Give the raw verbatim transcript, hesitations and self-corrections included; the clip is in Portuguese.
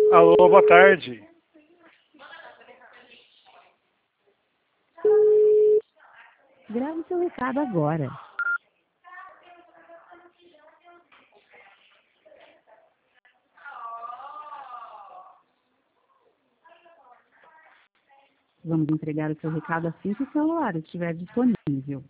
Alô, boa tarde. Grave seu recado agora. Vamos entregar o seu recado assim que o celular estiver disponível.